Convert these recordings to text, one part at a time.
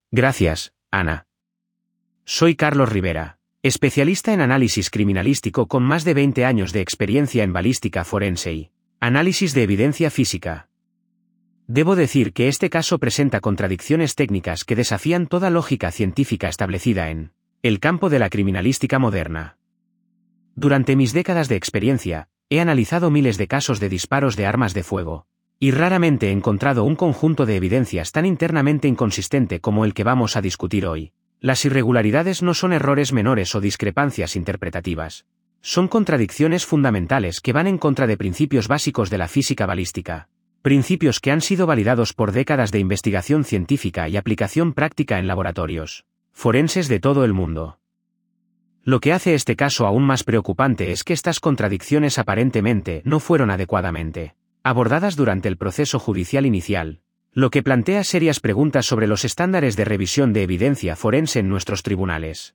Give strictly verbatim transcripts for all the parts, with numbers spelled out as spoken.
Gracias, Ana. Soy Carlos Rivera, especialista en análisis criminalístico con más de veinte años de experiencia en balística forense y análisis de evidencia física. Debo decir que este caso presenta contradicciones técnicas que desafían toda lógica científica establecida en el campo de la criminalística moderna. Durante mis décadas de experiencia, he analizado miles de casos de disparos de armas de fuego, y raramente he encontrado un conjunto de evidencias tan internamente inconsistente como el que vamos a discutir hoy. Las irregularidades no son errores menores o discrepancias interpretativas. Son contradicciones fundamentales que van en contra de principios básicos de la física balística. Principios que han sido validados por décadas de investigación científica y aplicación práctica en laboratorios forenses de todo el mundo. Lo que hace este caso aún más preocupante es que estas contradicciones aparentemente no fueron adecuadamente abordadas durante el proceso judicial inicial, lo que plantea serias preguntas sobre los estándares de revisión de evidencia forense en nuestros tribunales.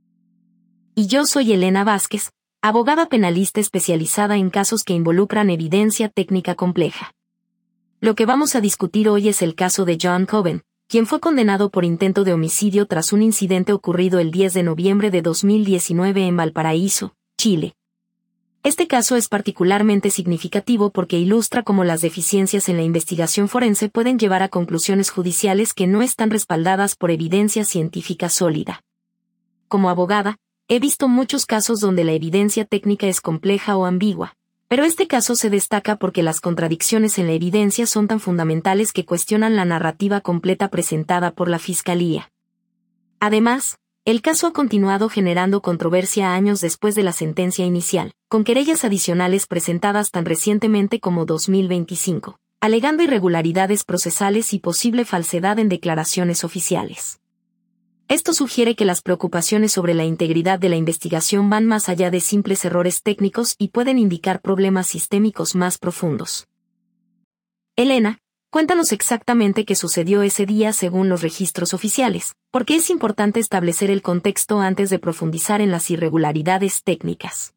Y yo soy Elena Vázquez, abogada penalista especializada en casos que involucran evidencia técnica compleja. Lo que vamos a discutir hoy es el caso de John Coben, quien fue condenado por intento de homicidio tras un incidente ocurrido el diez de noviembre de dos mil diecinueve en Valparaíso, Chile. Este caso es particularmente significativo porque ilustra cómo las deficiencias en la investigación forense pueden llevar a conclusiones judiciales que no están respaldadas por evidencia científica sólida. Como abogada, he visto muchos casos donde la evidencia técnica es compleja o ambigua, pero este caso se destaca porque las contradicciones en la evidencia son tan fundamentales que cuestionan la narrativa completa presentada por la Fiscalía. Además, el caso ha continuado generando controversia años después de la sentencia inicial, con querellas adicionales presentadas tan recientemente como dos mil veinticinco, alegando irregularidades procesales y posible falsedad en declaraciones oficiales. Esto sugiere que las preocupaciones sobre la integridad de la investigación van más allá de simples errores técnicos y pueden indicar problemas sistémicos más profundos. Elena, cuéntanos exactamente qué sucedió ese día según los registros oficiales, porque es importante establecer el contexto antes de profundizar en las irregularidades técnicas.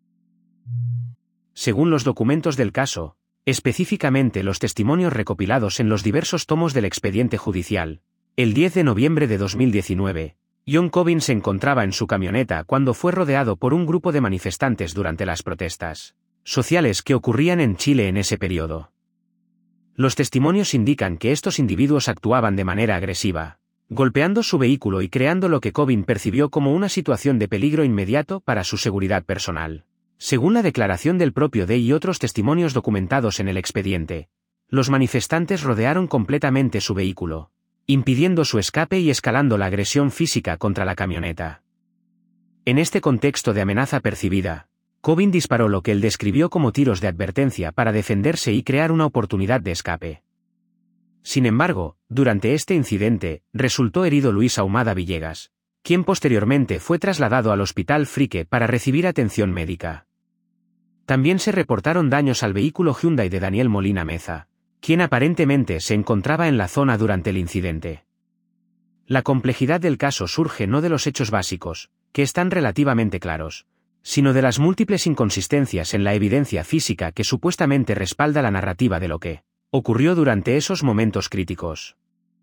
Según los documentos del caso, específicamente los testimonios recopilados en los diversos tomos del expediente judicial, el diez de noviembre de dos mil diecinueve, John Coben se encontraba en su camioneta cuando fue rodeado por un grupo de manifestantes durante las protestas sociales que ocurrían en Chile en ese periodo. Los testimonios indican que estos individuos actuaban de manera agresiva, golpeando su vehículo y creando lo que Coben percibió como una situación de peligro inmediato para su seguridad personal. Según la declaración del propio D y otros testimonios documentados en el expediente, los manifestantes rodearon completamente su vehículo, impidiendo su escape y escalando la agresión física contra la camioneta. En este contexto de amenaza percibida, Coben disparó lo que él describió como tiros de advertencia para defenderse y crear una oportunidad de escape. Sin embargo, durante este incidente, resultó herido Luis Ahumada Villegas, quien posteriormente fue trasladado al Hospital Frique para recibir atención médica. También se reportaron daños al vehículo Hyundai de Daniel Molina Meza, quien aparentemente se encontraba en la zona durante el incidente. La complejidad del caso surge no de los hechos básicos, que están relativamente claros, sino de las múltiples inconsistencias en la evidencia física que supuestamente respalda la narrativa de lo que ocurrió durante esos momentos críticos.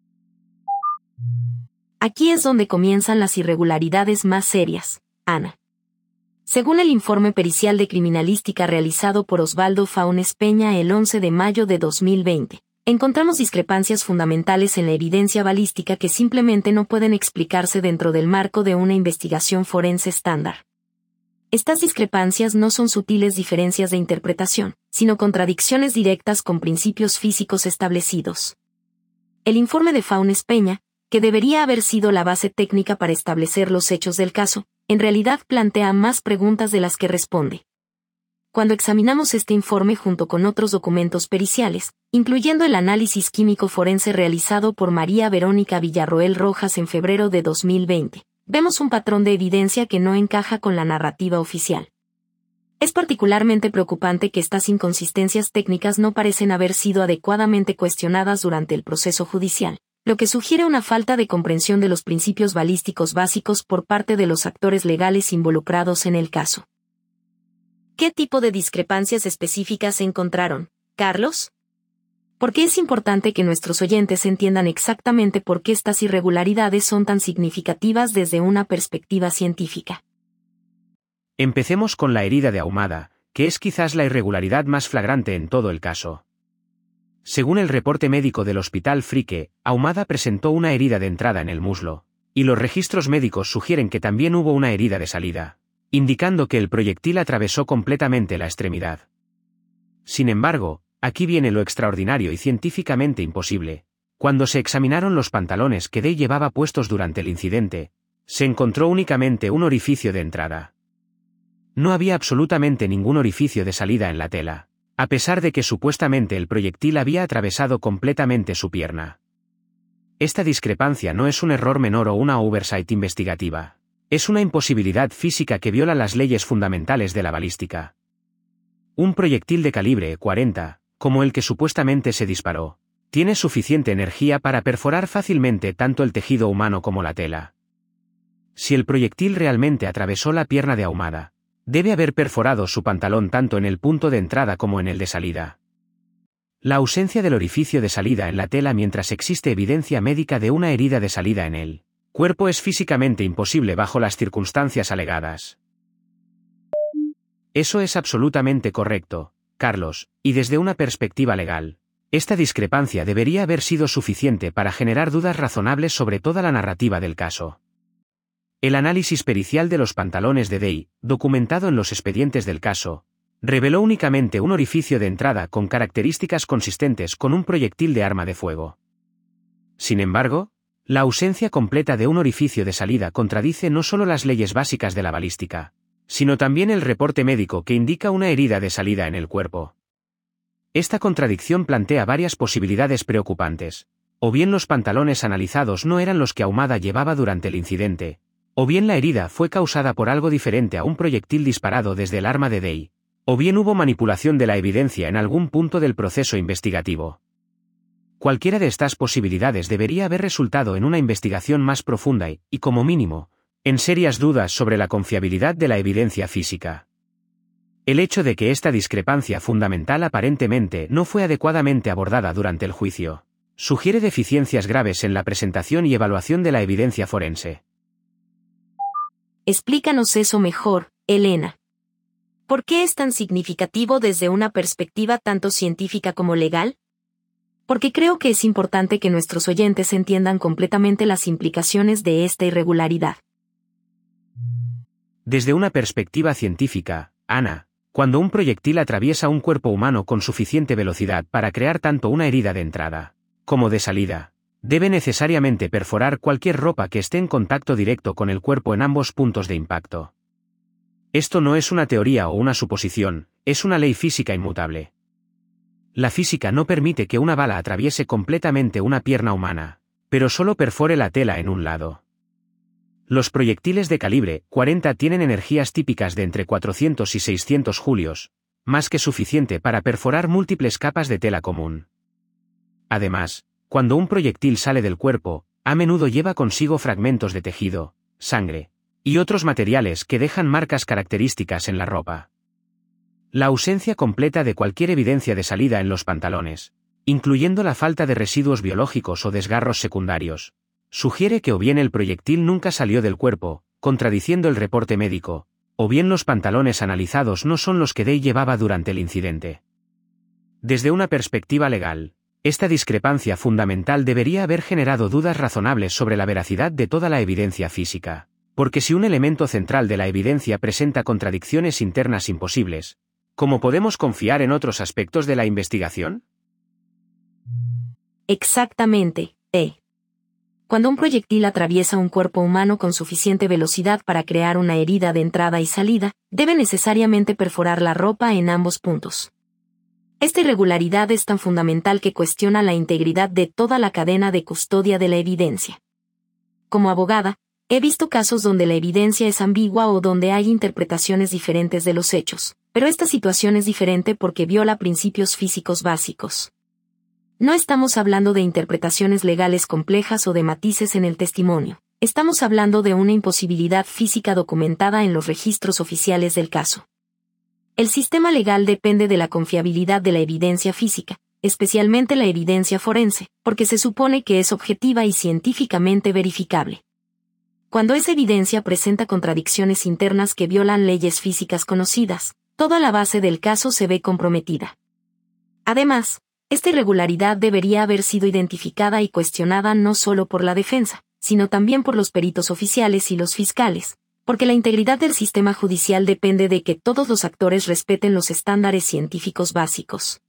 Aquí es donde comienzan las irregularidades más serias, Ana. Según el informe pericial de criminalística realizado por Osvaldo Faunes Peña el once de mayo de dos mil veinte, encontramos discrepancias fundamentales en la evidencia balística que simplemente no pueden explicarse dentro del marco de una investigación forense estándar. Estas discrepancias no son sutiles diferencias de interpretación, sino contradicciones directas con principios físicos establecidos. El informe de Faunes Peña, que debería haber sido la base técnica para establecer los hechos del caso, en realidad plantea más preguntas de las que responde. Cuando examinamos este informe junto con otros documentos periciales, incluyendo el análisis químico forense realizado por María Verónica Villarroel Rojas en febrero de dos mil veinte, vemos un patrón de evidencia que no encaja con la narrativa oficial. Es particularmente preocupante que estas inconsistencias técnicas no parecen haber sido adecuadamente cuestionadas durante el proceso judicial, lo que sugiere una falta de comprensión de los principios balísticos básicos por parte de los actores legales involucrados en el caso. ¿Qué tipo de discrepancias específicas se encontraron, Carlos? Porque es importante que nuestros oyentes entiendan exactamente por qué estas irregularidades son tan significativas desde una perspectiva científica. Empecemos con la herida de Ahumada, que es quizás la irregularidad más flagrante en todo el caso. Según el reporte médico del Hospital Frike, Ahumada presentó una herida de entrada en el muslo, y los registros médicos sugieren que también hubo una herida de salida, indicando que el proyectil atravesó completamente la extremidad. Sin embargo, aquí viene lo extraordinario y científicamente imposible. Cuando se examinaron los pantalones que Day llevaba puestos durante el incidente, se encontró únicamente un orificio de entrada. No había absolutamente ningún orificio de salida en la tela, a pesar de que supuestamente el proyectil había atravesado completamente su pierna. Esta discrepancia no es un error menor o una oversight investigativa. Es una imposibilidad física que viola las leyes fundamentales de la balística. Un proyectil de calibre cuarenta, como el que supuestamente se disparó, tiene suficiente energía para perforar fácilmente tanto el tejido humano como la tela. Si el proyectil realmente atravesó la pierna de Ahumada, debe haber perforado su pantalón tanto en el punto de entrada como en el de salida. La ausencia del orificio de salida en la tela mientras existe evidencia médica de una herida de salida en el cuerpo es físicamente imposible bajo las circunstancias alegadas. Eso es absolutamente correcto, Carlos, y desde una perspectiva legal, esta discrepancia debería haber sido suficiente para generar dudas razonables sobre toda la narrativa del caso. El análisis pericial de los pantalones de Day, documentado en los expedientes del caso, reveló únicamente un orificio de entrada con características consistentes con un proyectil de arma de fuego. Sin embargo, la ausencia completa de un orificio de salida contradice no solo las leyes básicas de la balística, sino también el reporte médico que indica una herida de salida en el cuerpo. Esta contradicción plantea varias posibilidades preocupantes. O bien los pantalones analizados no eran los que Ahumada llevaba durante el incidente, o bien la herida fue causada por algo diferente a un proyectil disparado desde el arma de Day, o bien hubo manipulación de la evidencia en algún punto del proceso investigativo. Cualquiera de estas posibilidades debería haber resultado en una investigación más profunda y, y como mínimo, en serias dudas sobre la confiabilidad de la evidencia física. El hecho de que esta discrepancia fundamental aparentemente no fue adecuadamente abordada durante el juicio, sugiere deficiencias graves en la presentación y evaluación de la evidencia forense. Explícanos eso mejor, Elena. ¿Por qué es tan significativo desde una perspectiva tanto científica como legal? Porque creo que es importante que nuestros oyentes entiendan completamente las implicaciones de esta irregularidad. Desde una perspectiva científica, Ana, cuando un proyectil atraviesa un cuerpo humano con suficiente velocidad para crear tanto una herida de entrada como de salida, debe necesariamente perforar cualquier ropa que esté en contacto directo con el cuerpo en ambos puntos de impacto. Esto no es una teoría o una suposición, es una ley física inmutable. La física no permite que una bala atraviese completamente una pierna humana, pero solo perfore la tela en un lado. Los proyectiles de calibre cuarenta tienen energías típicas de entre cuatrocientos y seiscientos julios, más que suficiente para perforar múltiples capas de tela común. Además, cuando un proyectil sale del cuerpo, a menudo lleva consigo fragmentos de tejido, sangre, y otros materiales que dejan marcas características en la ropa. La ausencia completa de cualquier evidencia de salida en los pantalones, incluyendo la falta de residuos biológicos o desgarros secundarios, sugiere que o bien el proyectil nunca salió del cuerpo, contradiciendo el reporte médico, o bien los pantalones analizados no son los que Day llevaba durante el incidente. Desde una perspectiva legal, esta discrepancia fundamental debería haber generado dudas razonables sobre la veracidad de toda la evidencia física, porque si un elemento central de la evidencia presenta contradicciones internas imposibles, ¿cómo podemos confiar en otros aspectos de la investigación? Exactamente, E. Cuando un proyectil atraviesa un cuerpo humano con suficiente velocidad para crear una herida de entrada y salida, debe necesariamente perforar la ropa en ambos puntos. Esta irregularidad es tan fundamental que cuestiona la integridad de toda la cadena de custodia de la evidencia. Como abogada, he visto casos donde la evidencia es ambigua o donde hay interpretaciones diferentes de los hechos, pero esta situación es diferente porque viola principios físicos básicos. No estamos hablando de interpretaciones legales complejas o de matices en el testimonio. Estamos hablando de una imposibilidad física documentada en los registros oficiales del caso. El sistema legal depende de la confiabilidad de la evidencia física, especialmente la evidencia forense, porque se supone que es objetiva y científicamente verificable. Cuando esa evidencia presenta contradicciones internas que violan leyes físicas conocidas, toda la base del caso se ve comprometida. Además, esta irregularidad debería haber sido identificada y cuestionada no solo por la defensa, sino también por los peritos oficiales y los fiscales, porque la integridad del sistema judicial depende de que todos los actores respeten los estándares científicos básicos.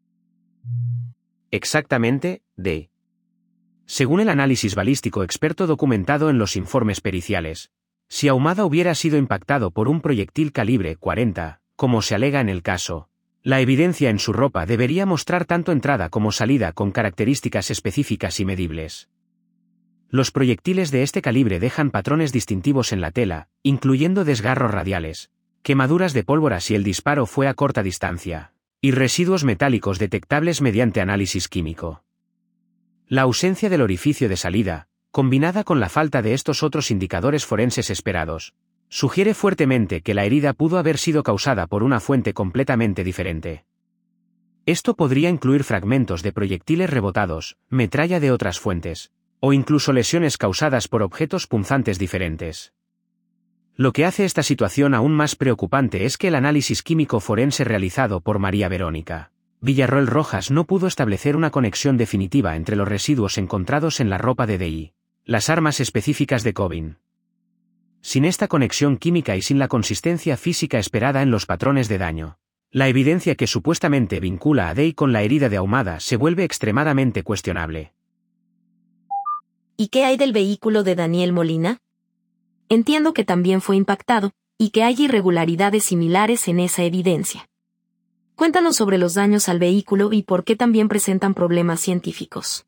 Exactamente, D. Según el análisis balístico experto documentado en los informes periciales, si Ahumada hubiera sido impactado por un proyectil calibre cuarenta, como se alega en el caso, la evidencia en su ropa debería mostrar tanto entrada como salida con características específicas y medibles. Los proyectiles de este calibre dejan patrones distintivos en la tela, incluyendo desgarros radiales, quemaduras de pólvora si el disparo fue a corta distancia, y residuos metálicos detectables mediante análisis químico. La ausencia del orificio de salida, combinada con la falta de estos otros indicadores forenses esperados, sugiere fuertemente que la herida pudo haber sido causada por una fuente completamente diferente. Esto podría incluir fragmentos de proyectiles rebotados, metralla de otras fuentes, o incluso lesiones causadas por objetos punzantes diferentes. Lo que hace esta situación aún más preocupante es que el análisis químico forense realizado por María Verónica Villarroel Rojas no pudo establecer una conexión definitiva entre los residuos encontrados en la ropa de D I, las armas específicas de Cobain. Sin esta conexión química y sin la consistencia física esperada en los patrones de daño, la evidencia que supuestamente vincula a Day con la herida de Ahumada se vuelve extremadamente cuestionable. ¿Y qué hay del vehículo de Daniel Molina? Entiendo que también fue impactado, y que hay irregularidades similares en esa evidencia. Cuéntanos sobre los daños al vehículo y por qué también presentan problemas científicos.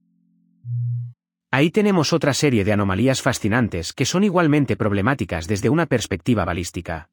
Ahí tenemos otra serie de anomalías fascinantes que son igualmente problemáticas desde una perspectiva balística.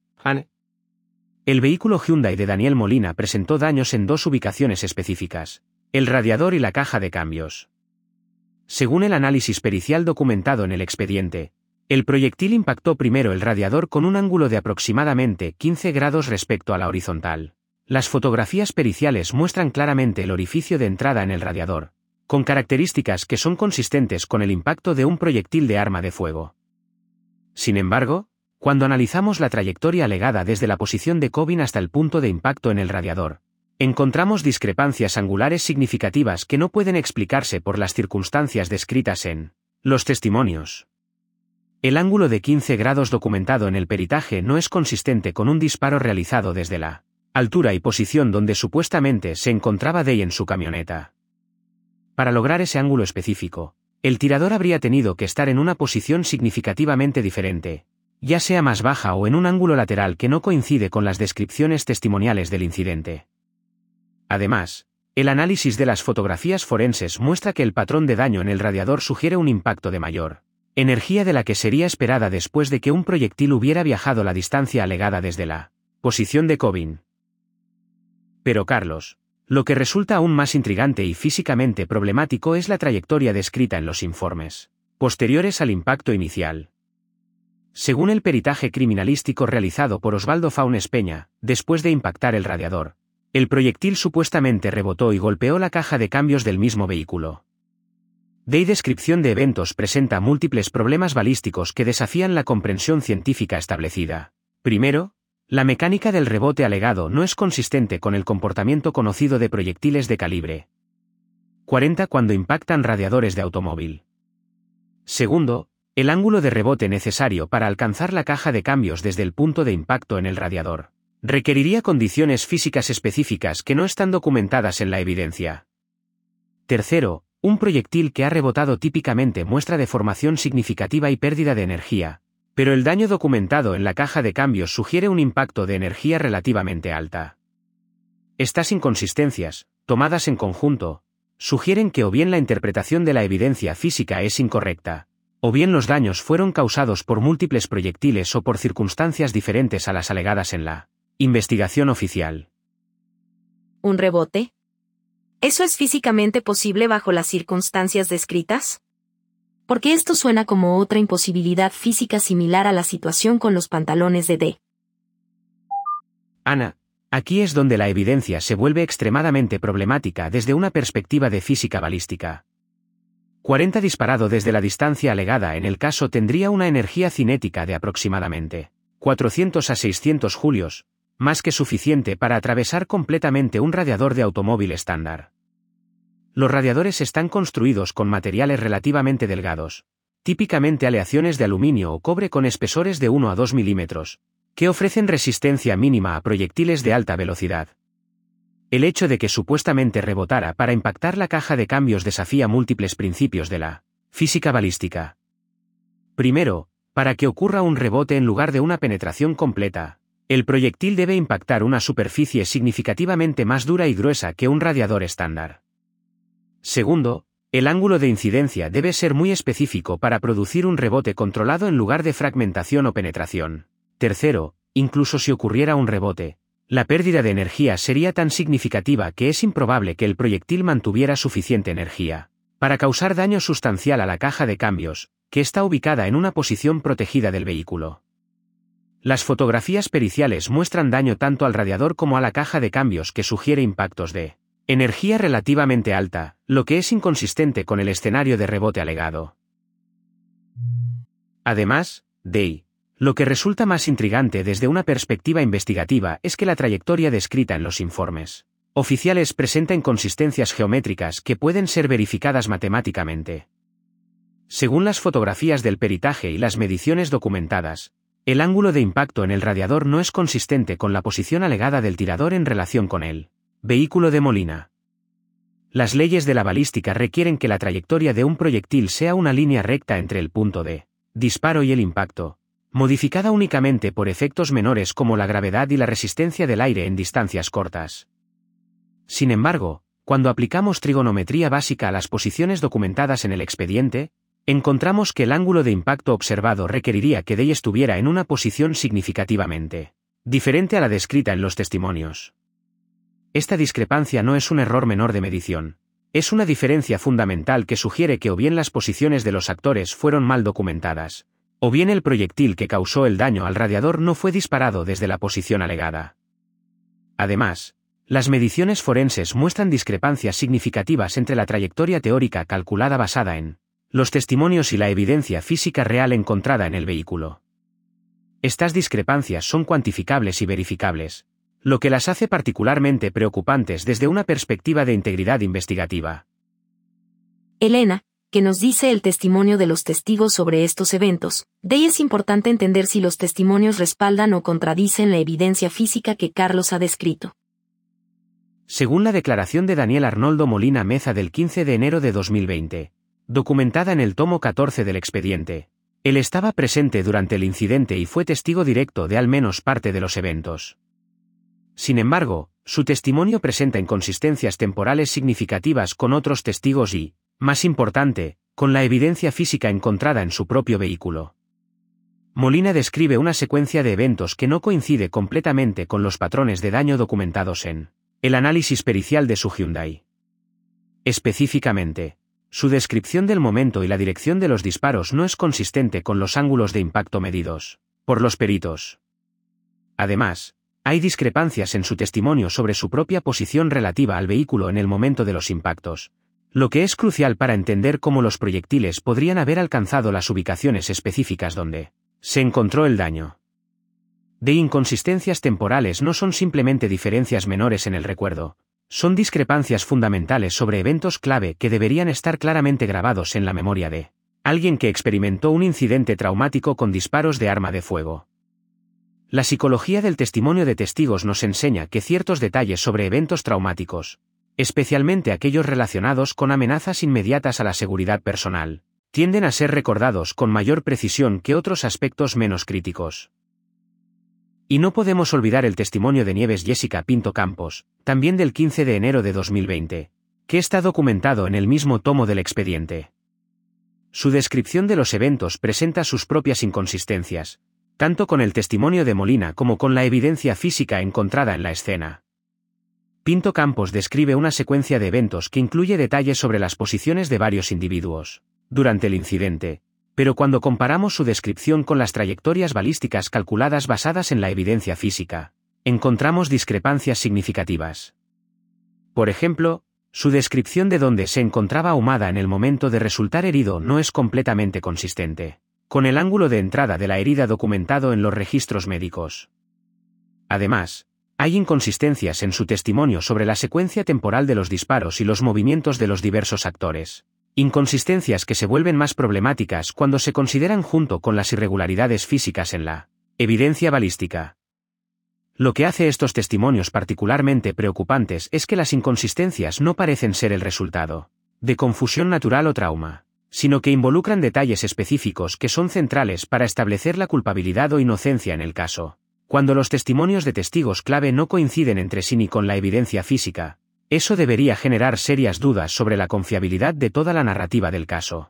El vehículo Hyundai de Daniel Molina presentó daños en dos ubicaciones específicas, el radiador y la caja de cambios. Según el análisis pericial documentado en el expediente, el proyectil impactó primero el radiador con un ángulo de aproximadamente quince grados respecto a la horizontal. Las fotografías periciales muestran claramente el orificio de entrada en el radiador, con características que son consistentes con el impacto de un proyectil de arma de fuego. Sin embargo, cuando analizamos la trayectoria alegada desde la posición de Cobain hasta el punto de impacto en el radiador, encontramos discrepancias angulares significativas que no pueden explicarse por las circunstancias descritas en los testimonios. El ángulo de quince grados documentado en el peritaje no es consistente con un disparo realizado desde la altura y posición donde supuestamente se encontraba Day en su camioneta. Para lograr ese ángulo específico, el tirador habría tenido que estar en una posición significativamente diferente, ya sea más baja o en un ángulo lateral que no coincide con las descripciones testimoniales del incidente. Además, el análisis de las fotografías forenses muestra que el patrón de daño en el radiador sugiere un impacto de mayor energía de la que sería esperada después de que un proyectil hubiera viajado la distancia alegada desde la posición de Cobain. Pero Carlos, lo que resulta aún más intrigante y físicamente problemático es la trayectoria descrita en los informes posteriores al impacto inicial. Según el peritaje criminalístico realizado por Osvaldo Faunes Peña, después de impactar el radiador, el proyectil supuestamente rebotó y golpeó la caja de cambios del mismo vehículo. De descripción de eventos presenta múltiples problemas balísticos que desafían la comprensión científica establecida. Primero, la mecánica del rebote alegado no es consistente con el comportamiento conocido de proyectiles de calibre cuarenta cuando impactan radiadores de automóvil. Segundo, el ángulo de rebote necesario para alcanzar la caja de cambios desde el punto de impacto en el radiador requeriría condiciones físicas específicas que no están documentadas en la evidencia. Tercero, un proyectil que ha rebotado típicamente muestra deformación significativa y pérdida de energía, pero el daño documentado en la caja de cambios sugiere un impacto de energía relativamente alta. Estas inconsistencias, tomadas en conjunto, sugieren que o bien la interpretación de la evidencia física es incorrecta, o bien los daños fueron causados por múltiples proyectiles o por circunstancias diferentes a las alegadas en la investigación oficial. ¿Un rebote? ¿Eso es físicamente posible bajo las circunstancias descritas? Porque esto suena como otra imposibilidad física similar a la situación con los pantalones de D. Ana, Aquí es donde la evidencia se vuelve extremadamente problemática desde una perspectiva de física balística. cuarenta disparado desde la distancia alegada en el caso tendría una energía cinética de aproximadamente cuatrocientos a seiscientos julios, más que suficiente para atravesar completamente un radiador de automóvil estándar. Los radiadores están construidos con materiales relativamente delgados, típicamente aleaciones de aluminio o cobre con espesores de uno a dos milímetros, que ofrecen resistencia mínima a proyectiles de alta velocidad. El hecho de que supuestamente rebotara para impactar la caja de cambios desafía múltiples principios de la física balística. Primero, para que ocurra un rebote en lugar de una penetración completa, el proyectil debe impactar una superficie significativamente más dura y gruesa que un radiador estándar. Segundo, el ángulo de incidencia debe ser muy específico para producir un rebote controlado en lugar de fragmentación o penetración. Tercero, incluso si ocurriera un rebote, la pérdida de energía sería tan significativa que es improbable que el proyectil mantuviera suficiente energía para causar daño sustancial a la caja de cambios, que está ubicada en una posición protegida del vehículo. Las fotografías periciales muestran daño tanto al radiador como a la caja de cambios que sugiere impactos de energía relativamente alta, lo que es inconsistente con el escenario de rebote alegado. Además, de lo que resulta más intrigante desde una perspectiva investigativa es que la trayectoria descrita en los informes oficiales presenta inconsistencias geométricas que pueden ser verificadas matemáticamente. Según las fotografías del peritaje y las mediciones documentadas, el ángulo de impacto en el radiador no es consistente con la posición alegada del tirador en relación con el vehículo de Molina. Las leyes de la balística requieren que la trayectoria de un proyectil sea una línea recta entre el punto de disparo y el impacto, modificada únicamente por efectos menores como la gravedad y la resistencia del aire en distancias cortas. Sin embargo, cuando aplicamos trigonometría básica a las posiciones documentadas en el expediente, encontramos que el ángulo de impacto observado requeriría que Day estuviera en una posición significativamente diferente a la descrita en los testimonios. Esta discrepancia no es un error menor de medición, es una diferencia fundamental que sugiere que o bien las posiciones de los actores fueron mal documentadas, o bien el proyectil que causó el daño al radiador no fue disparado desde la posición alegada. Además, las mediciones forenses muestran discrepancias significativas entre la trayectoria teórica calculada basada en los testimonios y la evidencia física real encontrada en el vehículo. Estas discrepancias son cuantificables y verificables, lo que las hace particularmente preocupantes desde una perspectiva de integridad investigativa. Elena, que nos dice el testimonio de los testigos sobre estos eventos. De ahí es importante entender si los testimonios respaldan o contradicen la evidencia física que Carlos ha descrito. Según la declaración de Daniel Arnoldo Molina Meza del quince de enero de dos mil veinte, documentada en el tomo catorce del expediente, él estaba presente durante el incidente y fue testigo directo de al menos parte de los eventos. Sin embargo, su testimonio presenta inconsistencias temporales significativas con otros testigos y, más importante, con la evidencia física encontrada en su propio vehículo. Molina describe una secuencia de eventos que no coincide completamente con los patrones de daño documentados en el análisis pericial de su Hyundai. Específicamente, su descripción del momento y la dirección de los disparos no es consistente con los ángulos de impacto medidos por los peritos. Además, hay discrepancias en su testimonio sobre su propia posición relativa al vehículo en el momento de los impactos, lo que es crucial para entender cómo los proyectiles podrían haber alcanzado las ubicaciones específicas donde se encontró el daño. De inconsistencias temporales no son simplemente diferencias menores en el recuerdo, son discrepancias fundamentales sobre eventos clave que deberían estar claramente grabados en la memoria de alguien que experimentó un incidente traumático con disparos de arma de fuego. La psicología del testimonio de testigos nos enseña que ciertos detalles sobre eventos traumáticos, especialmente aquellos relacionados con amenazas inmediatas a la seguridad personal, tienden a ser recordados con mayor precisión que otros aspectos menos críticos. Y no podemos olvidar el testimonio de Nieves Jessica Pinto Campos, también del quince de enero de dos mil veinte, que está documentado en el mismo tomo del expediente. Su descripción de los eventos presenta sus propias inconsistencias, tanto con el testimonio de Molina como con la evidencia física encontrada en la escena. Pinto Campos describe una secuencia de eventos que incluye detalles sobre las posiciones de varios individuos durante el incidente, pero cuando comparamos su descripción con las trayectorias balísticas calculadas basadas en la evidencia física, encontramos discrepancias significativas. Por ejemplo, su descripción de dónde se encontraba Ahumada en el momento de resultar herido no es completamente consistente con el ángulo de entrada de la herida documentado en los registros médicos. Además, hay inconsistencias en su testimonio sobre la secuencia temporal de los disparos y los movimientos de los diversos actores. Inconsistencias que se vuelven más problemáticas cuando se consideran junto con las irregularidades físicas en la evidencia balística. Lo que hace estos testimonios particularmente preocupantes es que las inconsistencias no parecen ser el resultado de confusión natural o trauma, sino que involucran detalles específicos que son centrales para establecer la culpabilidad o inocencia en el caso. Cuando los testimonios de testigos clave no coinciden entre sí ni con la evidencia física, eso debería generar serias dudas sobre la confiabilidad de toda la narrativa del caso.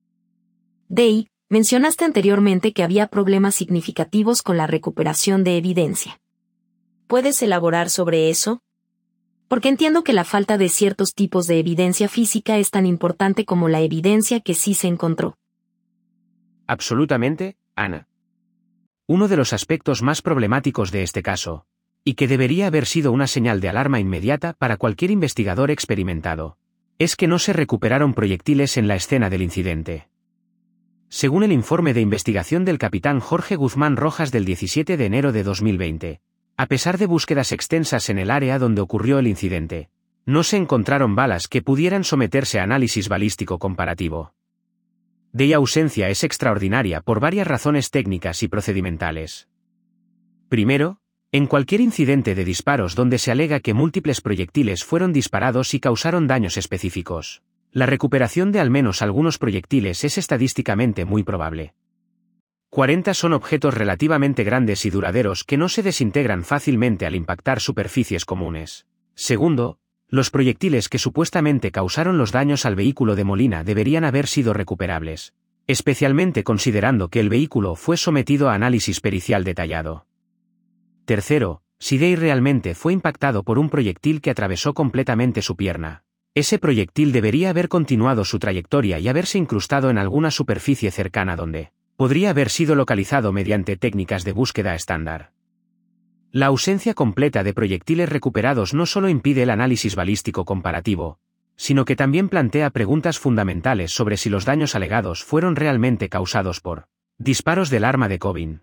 Day, mencionaste anteriormente que había problemas significativos con la recuperación de evidencia. ¿Puedes elaborar sobre eso? Porque entiendo que la falta de ciertos tipos de evidencia física es tan importante como la evidencia que sí se encontró. Absolutamente, Ana. Uno de los aspectos más problemáticos de este caso, y que debería haber sido una señal de alarma inmediata para cualquier investigador experimentado, es que no se recuperaron proyectiles en la escena del incidente. Según el informe de investigación del capitán Jorge Guzmán Rojas del diecisiete de enero de dos mil veinte, a pesar de búsquedas extensas en el área donde ocurrió el incidente, no se encontraron balas que pudieran someterse a análisis balístico comparativo. De ausencia es extraordinaria por varias razones técnicas y procedimentales. Primero, en cualquier incidente de disparos donde se alega que múltiples proyectiles fueron disparados y causaron daños específicos, la recuperación de al menos algunos proyectiles es estadísticamente muy probable. cuarenta son objetos relativamente grandes y duraderos que no se desintegran fácilmente al impactar superficies comunes. Segundo, los proyectiles que supuestamente causaron los daños al vehículo de Molina deberían haber sido recuperables, especialmente considerando que el vehículo fue sometido a análisis pericial detallado. Tercero, si Day realmente fue impactado por un proyectil que atravesó completamente su pierna, ese proyectil debería haber continuado su trayectoria y haberse incrustado en alguna superficie cercana donde podría haber sido localizado mediante técnicas de búsqueda estándar. La ausencia completa de proyectiles recuperados no solo impide el análisis balístico comparativo, sino que también plantea preguntas fundamentales sobre si los daños alegados fueron realmente causados por disparos del arma de Cobain.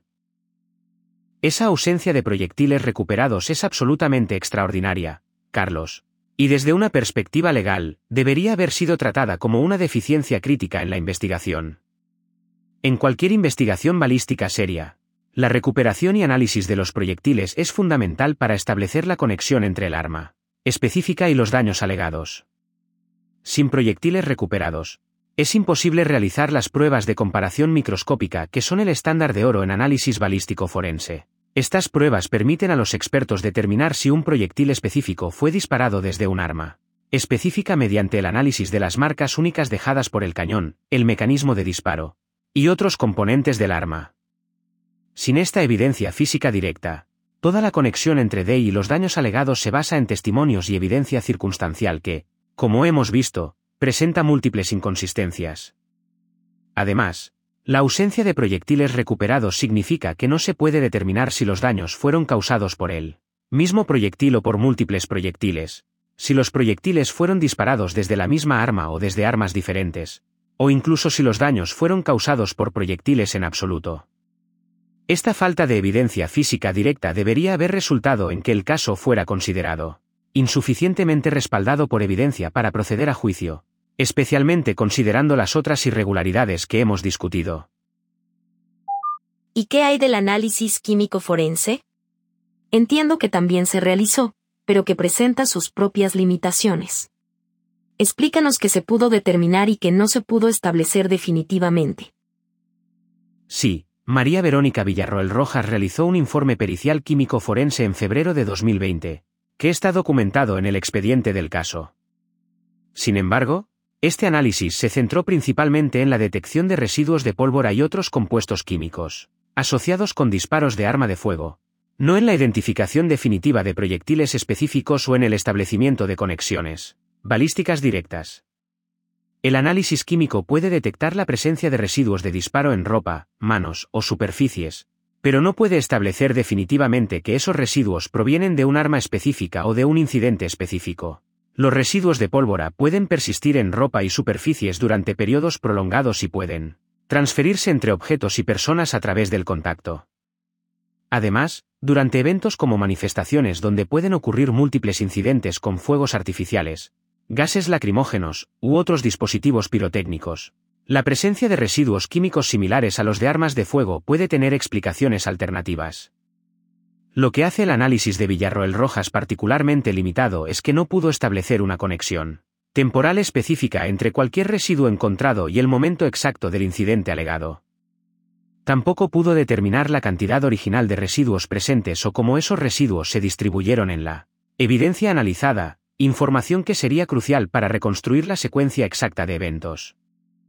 Esa ausencia de proyectiles recuperados es absolutamente extraordinaria, Carlos, y desde una perspectiva legal, debería haber sido tratada como una deficiencia crítica en la investigación. En cualquier investigación balística seria, la recuperación y análisis de los proyectiles es fundamental para establecer la conexión entre el arma específica y los daños alegados. Sin proyectiles recuperados, es imposible realizar las pruebas de comparación microscópica que son el estándar de oro en análisis balístico forense. Estas pruebas permiten a los expertos determinar si un proyectil específico fue disparado desde un arma específica mediante el análisis de las marcas únicas dejadas por el cañón, el mecanismo de disparo y otros componentes del arma. Sin esta evidencia física directa, toda la conexión entre Day y los daños alegados se basa en testimonios y evidencia circunstancial que, como hemos visto, presenta múltiples inconsistencias. Además, la ausencia de proyectiles recuperados significa que no se puede determinar si los daños fueron causados por el mismo proyectil o por múltiples proyectiles, si los proyectiles fueron disparados desde la misma arma o desde armas diferentes, o incluso si los daños fueron causados por proyectiles en absoluto. Esta falta de evidencia física directa debería haber resultado en que el caso fuera considerado insuficientemente respaldado por evidencia para proceder a juicio, especialmente considerando las otras irregularidades que hemos discutido. ¿Y qué hay del análisis químico forense? Entiendo que también se realizó, pero que presenta sus propias limitaciones. Explícanos qué se pudo determinar y qué no se pudo establecer definitivamente. Sí, María Verónica Villarroel Rojas realizó un informe pericial químico forense en febrero de dos mil veinte, que está documentado en el expediente del caso. Sin embargo, este análisis se centró principalmente en la detección de residuos de pólvora y otros compuestos químicos, asociados con disparos de arma de fuego, no en la identificación definitiva de proyectiles específicos o en el establecimiento de conexiones balísticas directas. El análisis químico puede detectar la presencia de residuos de disparo en ropa, manos o superficies, pero no puede establecer definitivamente que esos residuos provienen de un arma específica o de un incidente específico. Los residuos de pólvora pueden persistir en ropa y superficies durante periodos prolongados y pueden transferirse entre objetos y personas a través del contacto. Además, durante eventos como manifestaciones donde pueden ocurrir múltiples incidentes con fuegos artificiales, gases lacrimógenos, u otros dispositivos pirotécnicos, la presencia de residuos químicos similares a los de armas de fuego puede tener explicaciones alternativas. Lo que hace el análisis de Villarroel Rojas particularmente limitado es que no pudo establecer una conexión temporal específica entre cualquier residuo encontrado y el momento exacto del incidente alegado. Tampoco pudo determinar la cantidad original de residuos presentes o cómo esos residuos se distribuyeron en la evidencia analizada, información que sería crucial para reconstruir la secuencia exacta de eventos.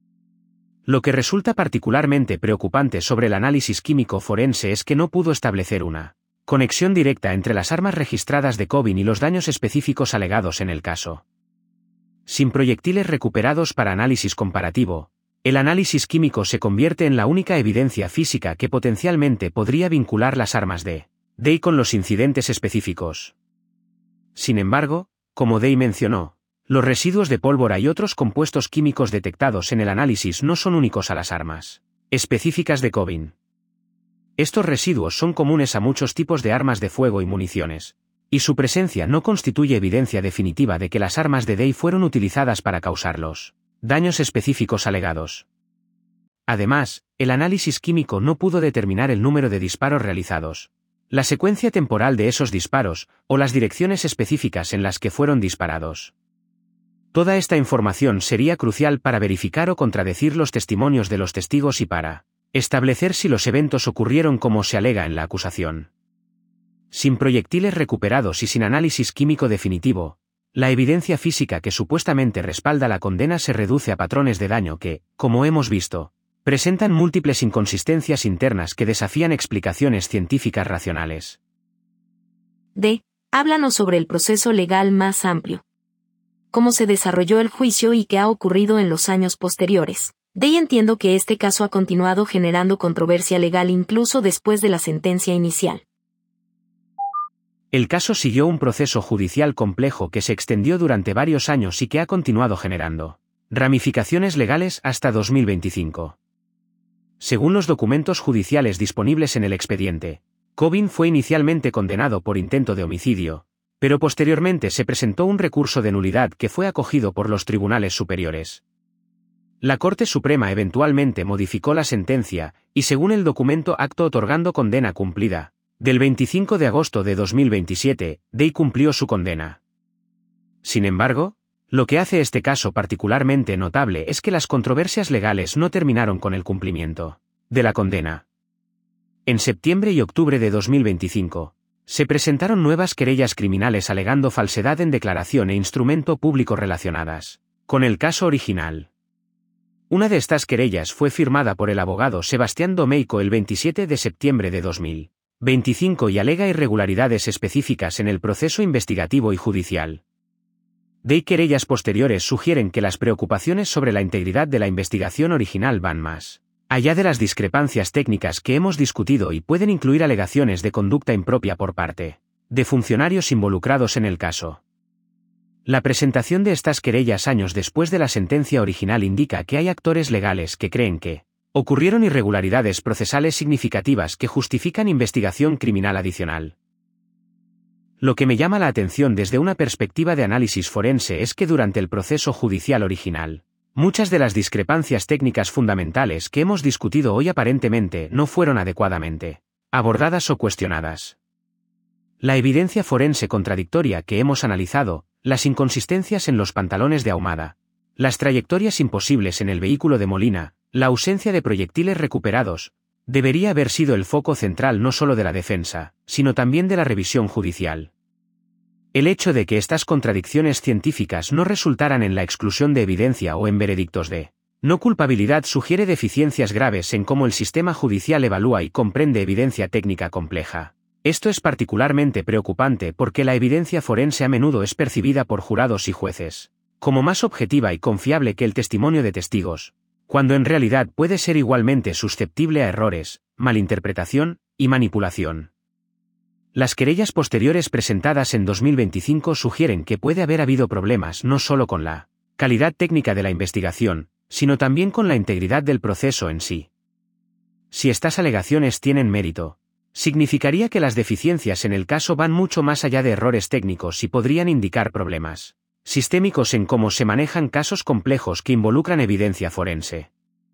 Lo que resulta particularmente preocupante sobre el análisis químico forense es que no pudo establecer una conexión directa entre las armas registradas de Cobain y los daños específicos alegados en el caso. Sin proyectiles recuperados para análisis comparativo, el análisis químico se convierte en la única evidencia física que potencialmente podría vincular las armas de Day con los incidentes específicos. Sin embargo, como Day mencionó, los residuos de pólvora y otros compuestos químicos detectados en el análisis no son únicos a las armas específicas de Cobain. Estos residuos son comunes a muchos tipos de armas de fuego y municiones, y su presencia no constituye evidencia definitiva de que las armas de Day fueron utilizadas para causar los daños específicos alegados. Además, el análisis químico no pudo determinar el número de disparos realizados, la secuencia temporal de esos disparos, o las direcciones específicas en las que fueron disparados. Toda esta información sería crucial para verificar o contradecir los testimonios de los testigos y para establecer si los eventos ocurrieron como se alega en la acusación. Sin proyectiles recuperados y sin análisis químico definitivo, la evidencia física que supuestamente respalda la condena se reduce a patrones de daño que, como hemos visto, presentan múltiples inconsistencias internas que desafían explicaciones científicas racionales. D. Háblanos sobre el proceso legal más amplio. Cómo se desarrolló el juicio y qué ha ocurrido en los años posteriores. D. Entiendo que este caso ha continuado generando controversia legal incluso después de la sentencia inicial. El caso siguió un proceso judicial complejo que se extendió durante varios años y que ha continuado generando ramificaciones legales hasta dos mil veinticinco. Según los documentos judiciales disponibles en el expediente, Cobain fue inicialmente condenado por intento de homicidio, pero posteriormente se presentó un recurso de nulidad que fue acogido por los tribunales superiores. La Corte Suprema eventualmente modificó la sentencia, y según el documento acto otorgando condena cumplida, del veinticinco de agosto de dos mil veintisiete, Day cumplió su condena. Sin embargo, lo que hace este caso particularmente notable es que las controversias legales no terminaron con el cumplimiento de la condena. En septiembre y octubre de dos mil veinticinco, se presentaron nuevas querellas criminales alegando falsedad en declaración e instrumento público relacionadas con el caso original. Una de estas querellas fue firmada por el abogado Sebastián Domeyko el veintisiete de septiembre de dos mil veinticinco y alega irregularidades específicas en el proceso investigativo y judicial. De querellas posteriores sugieren que las preocupaciones sobre la integridad de la investigación original van más allá de las discrepancias técnicas que hemos discutido y pueden incluir alegaciones de conducta impropia por parte de funcionarios involucrados en el caso. La presentación de estas querellas años después de la sentencia original indica que hay actores legales que creen que ocurrieron irregularidades procesales significativas que justifican investigación criminal adicional. Lo que me llama la atención desde una perspectiva de análisis forense es que durante el proceso judicial original, muchas de las discrepancias técnicas fundamentales que hemos discutido hoy aparentemente no fueron adecuadamente abordadas o cuestionadas. La evidencia forense contradictoria que hemos analizado, las inconsistencias en los pantalones de Ahumada, las trayectorias imposibles en el vehículo de Molina, la ausencia de proyectiles recuperados, debería haber sido el foco central no solo de la defensa, sino también de la revisión judicial. El hecho de que estas contradicciones científicas no resultaran en la exclusión de evidencia o en veredictos de no culpabilidad sugiere deficiencias graves en cómo el sistema judicial evalúa y comprende evidencia técnica compleja. Esto es particularmente preocupante porque la evidencia forense a menudo es percibida por jurados y jueces como más objetiva y confiable que el testimonio de testigos, cuando en realidad puede ser igualmente susceptible a errores, malinterpretación, y manipulación. Las querellas posteriores presentadas en dos mil veinticinco sugieren que puede haber habido problemas no solo con la calidad técnica de la investigación, sino también con la integridad del proceso en sí. Si estas alegaciones tienen mérito, significaría que las deficiencias en el caso van mucho más allá de errores técnicos y podrían indicar problemas sistémicos en cómo se manejan casos complejos que involucran evidencia forense.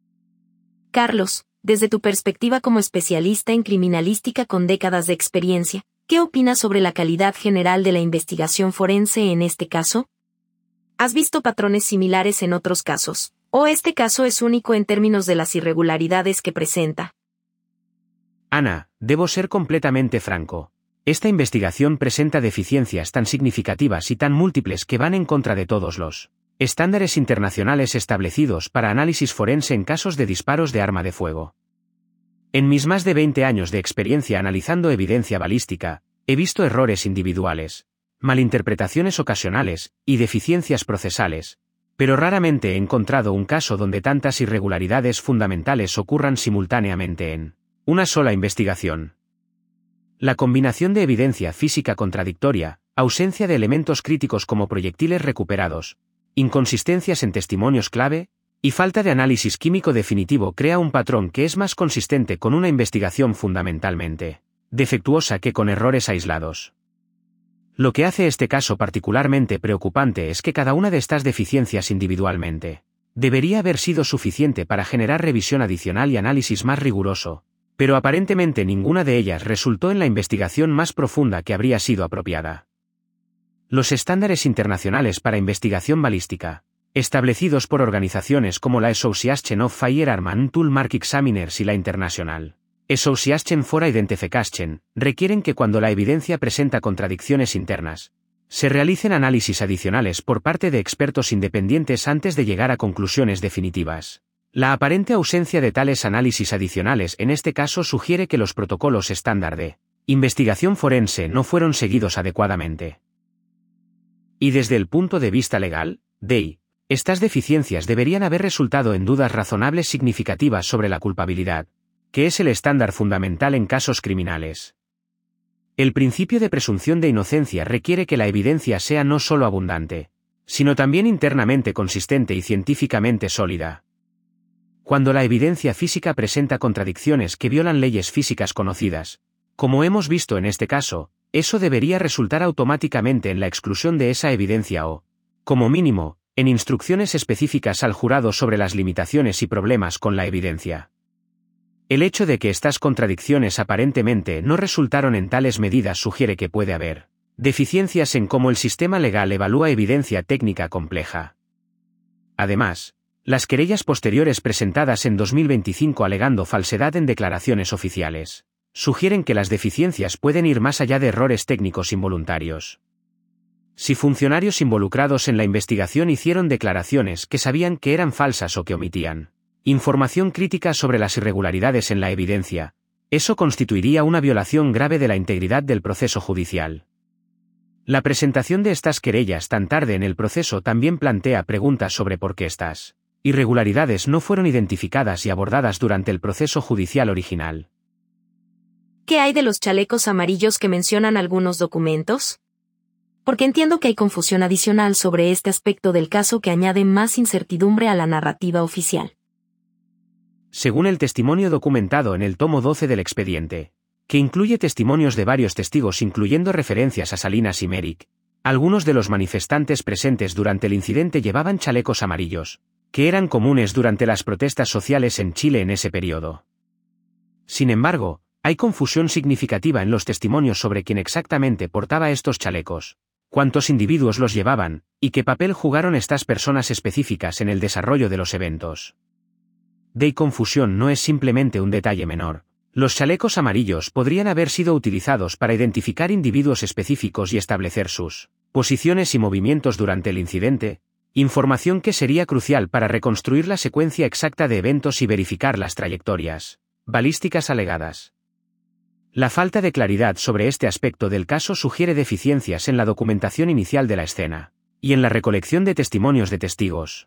Carlos, desde tu perspectiva como especialista en criminalística con décadas de experiencia, ¿qué opinas sobre la calidad general de la investigación forense en este caso? ¿Has visto patrones similares en otros casos? ¿O este caso es único en términos de las irregularidades que presenta? Ana, debo ser completamente franco. Esta investigación presenta deficiencias tan significativas y tan múltiples que van en contra de todos los estándares internacionales establecidos para análisis forense en casos de disparos de arma de fuego. En mis más de veinte años de experiencia analizando evidencia balística, he visto errores individuales, malinterpretaciones ocasionales y deficiencias procesales, pero raramente he encontrado un caso donde tantas irregularidades fundamentales ocurran simultáneamente en una sola investigación. La combinación de evidencia física contradictoria, ausencia de elementos críticos como proyectiles recuperados, inconsistencias en testimonios clave, y falta de análisis químico definitivo crea un patrón que es más consistente con una investigación fundamentalmente defectuosa que con errores aislados. Lo que hace este caso particularmente preocupante es que cada una de estas deficiencias individualmente debería haber sido suficiente para generar revisión adicional y análisis más riguroso, pero aparentemente ninguna de ellas resultó en la investigación más profunda que habría sido apropiada. Los estándares internacionales para investigación balística, establecidos por organizaciones como la Association of Firearm and Tool Mark Examiners y la International Association for Identification, requieren que cuando la evidencia presenta contradicciones internas, se realicen análisis adicionales por parte de expertos independientes antes de llegar a conclusiones definitivas. La aparente ausencia de tales análisis adicionales en este caso sugiere que los protocolos estándar de investigación forense no fueron seguidos adecuadamente. Y desde el punto de vista legal, D I, estas deficiencias deberían haber resultado en dudas razonables significativas sobre la culpabilidad, que es el estándar fundamental en casos criminales. El principio de presunción de inocencia requiere que la evidencia sea no solo abundante, sino también internamente consistente y científicamente sólida. Cuando la evidencia física presenta contradicciones que violan leyes físicas conocidas, como hemos visto en este caso, eso debería resultar automáticamente en la exclusión de esa evidencia o, como mínimo, en instrucciones específicas al jurado sobre las limitaciones y problemas con la evidencia. El hecho de que estas contradicciones aparentemente no resultaron en tales medidas sugiere que puede haber deficiencias en cómo el sistema legal evalúa evidencia técnica compleja. Además, las querellas posteriores presentadas en dos mil veinticinco alegando falsedad en declaraciones oficiales sugieren que las deficiencias pueden ir más allá de errores técnicos involuntarios. Si funcionarios involucrados en la investigación hicieron declaraciones que sabían que eran falsas o que omitían información crítica sobre las irregularidades en la evidencia, eso constituiría una violación grave de la integridad del proceso judicial. La presentación de estas querellas tan tarde en el proceso también plantea preguntas sobre por qué estas irregularidades no fueron identificadas y abordadas durante el proceso judicial original. ¿Qué hay de los chalecos amarillos que mencionan algunos documentos? Porque entiendo que hay confusión adicional sobre este aspecto del caso que añade más incertidumbre a la narrativa oficial. Según el testimonio documentado en el tomo doce del expediente, que incluye testimonios de varios testigos incluyendo referencias a Salinas y Merrick, algunos de los manifestantes presentes durante el incidente llevaban chalecos amarillos, que eran comunes durante las protestas sociales en Chile en ese periodo. Sin embargo, hay confusión significativa en los testimonios sobre quién exactamente portaba estos chalecos, cuántos individuos los llevaban, y qué papel jugaron estas personas específicas en el desarrollo de los eventos. De confusión no es simplemente un detalle menor. Los chalecos amarillos podrían haber sido utilizados para identificar individuos específicos y establecer sus posiciones y movimientos durante el incidente, información que sería crucial para reconstruir la secuencia exacta de eventos y verificar las trayectorias balísticas alegadas. La falta de claridad sobre este aspecto del caso sugiere deficiencias en la documentación inicial de la escena, y en la recolección de testimonios de testigos.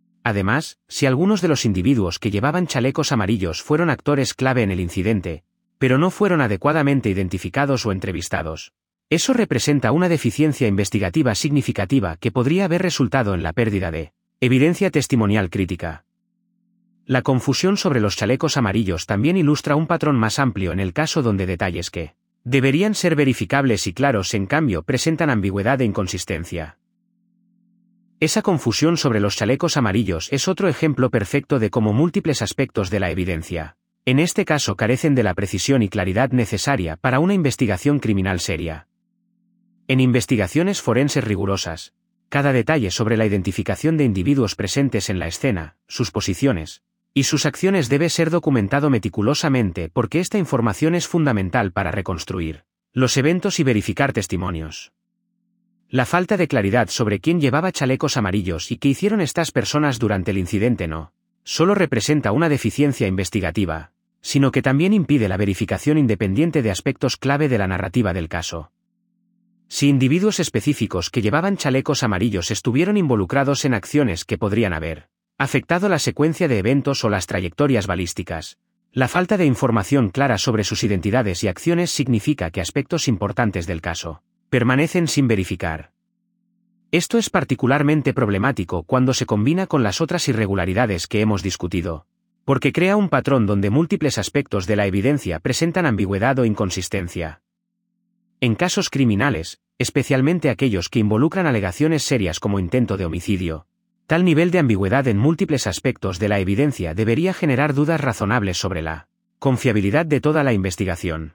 Además, si algunos de los individuos que llevaban chalecos amarillos fueron actores clave en el incidente, pero no fueron adecuadamente identificados o entrevistados. Eso representa una deficiencia investigativa significativa que podría haber resultado en la pérdida de evidencia testimonial crítica. La confusión sobre los chalecos amarillos también ilustra un patrón más amplio en el caso donde detalles que deberían ser verificables y claros en cambio presentan ambigüedad e inconsistencia. Esa confusión sobre los chalecos amarillos es otro ejemplo perfecto de cómo múltiples aspectos de la evidencia, en este caso, carecen de la precisión y claridad necesaria para una investigación criminal seria. En investigaciones forenses rigurosas, cada detalle sobre la identificación de individuos presentes en la escena, sus posiciones y sus acciones debe ser documentado meticulosamente porque esta información es fundamental para reconstruir los eventos y verificar testimonios. La falta de claridad sobre quién llevaba chalecos amarillos y qué hicieron estas personas durante el incidente no solo representa una deficiencia investigativa, sino que también impide la verificación independiente de aspectos clave de la narrativa del caso. Si individuos específicos que llevaban chalecos amarillos estuvieron involucrados en acciones que podrían haber afectado la secuencia de eventos o las trayectorias balísticas, la falta de información clara sobre sus identidades y acciones significa que aspectos importantes del caso permanecen sin verificar. Esto es particularmente problemático cuando se combina con las otras irregularidades que hemos discutido, porque crea un patrón donde múltiples aspectos de la evidencia presentan ambigüedad o inconsistencia. En casos criminales, especialmente aquellos que involucran alegaciones serias como intento de homicidio, tal nivel de ambigüedad en múltiples aspectos de la evidencia debería generar dudas razonables sobre la confiabilidad de toda la investigación.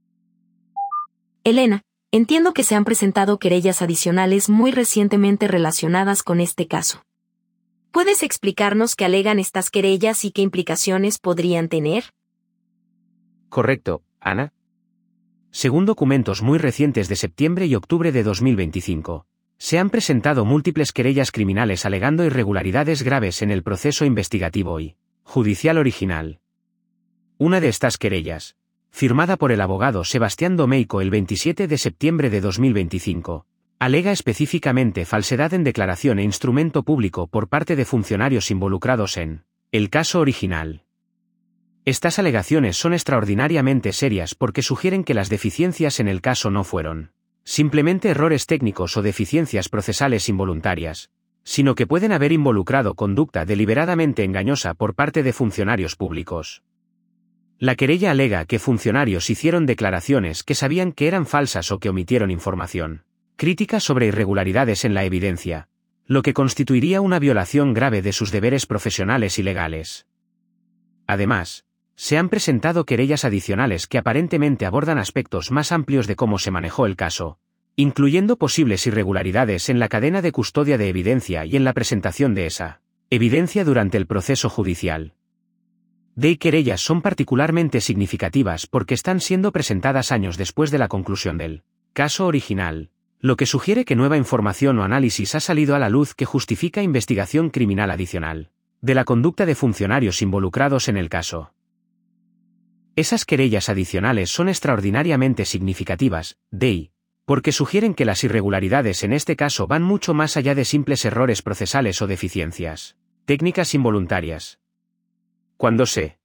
Elena, entiendo que se han presentado querellas adicionales muy recientemente relacionadas con este caso. ¿Puedes explicarnos qué alegan estas querellas y qué implicaciones podrían tener? Correcto, Ana. Según documentos muy recientes de septiembre y octubre de dos mil veinticinco, se han presentado múltiples querellas criminales alegando irregularidades graves en el proceso investigativo y judicial original. Una de estas querellas, firmada por el abogado Sebastián Domeyko el veintisiete de septiembre de dos mil veinticinco, alega específicamente falsedad en declaración e instrumento público por parte de funcionarios involucrados en el caso original. Estas alegaciones son extraordinariamente serias porque sugieren que las deficiencias en el caso no fueron simplemente errores técnicos o deficiencias procesales involuntarias, sino que pueden haber involucrado conducta deliberadamente engañosa por parte de funcionarios públicos. La querella alega que funcionarios hicieron declaraciones que sabían que eran falsas o que omitieron información crítica sobre irregularidades en la evidencia, lo que constituiría una violación grave de sus deberes profesionales y legales. Además, se han presentado querellas adicionales que aparentemente abordan aspectos más amplios de cómo se manejó el caso, incluyendo posibles irregularidades en la cadena de custodia de evidencia y en la presentación de esa evidencia durante el proceso judicial. De querellas son particularmente significativas porque están siendo presentadas años después de la conclusión del caso original, lo que sugiere que nueva información o análisis ha salido a la luz que justifica investigación criminal adicional de la conducta de funcionarios involucrados en el caso. Esas querellas adicionales son extraordinariamente significativas, de porque sugieren que las irregularidades en este caso van mucho más allá de simples errores procesales o deficiencias técnicas involuntarias. Cuando se